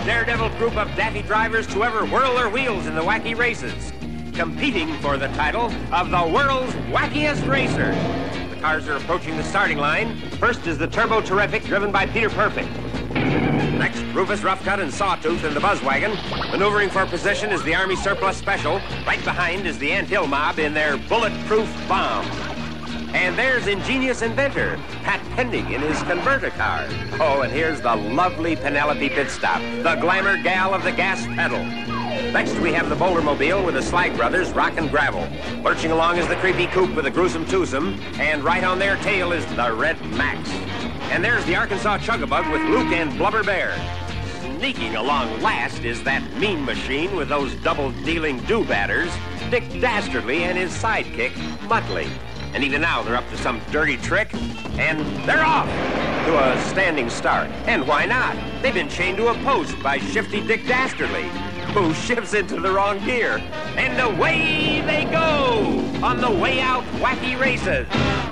daredevil group of daffy drivers to ever whirl their wheels in the wacky races, competing for the title of the world's wackiest racer. The cars are approaching the starting line. First is the Turbo Terrific, driven by Peter Perfect. Next, Rufus Roughcut and Sawtooth in the Buzz Wagon. Maneuvering for position is the Army Surplus Special. Right behind is the Ant Hill Mob in their Bulletproof Bomb. And there's ingenious inventor, Pat Pending, in his converter car. Oh, and here's the lovely Penelope Pitstop, the glamour gal of the gas pedal. Next, we have the Bouldermobile with the Slag Brothers, Rock and Gravel. Lurching along is the creepy Coupe with the gruesome twosome, and right on their tail is the Red Max. And there's the Arkansas Chugabug with Luke and Blubber Bear. Sneaking along last is that mean machine with those double-dealing do-batters, Dick Dastardly and his sidekick, Muttley. And even now, they're up to some dirty trick, and they're off to a standing start. And why not? They've been chained to a post by shifty Dick Dastardly, who shifts into the wrong gear. And away they go on the way out wacky races.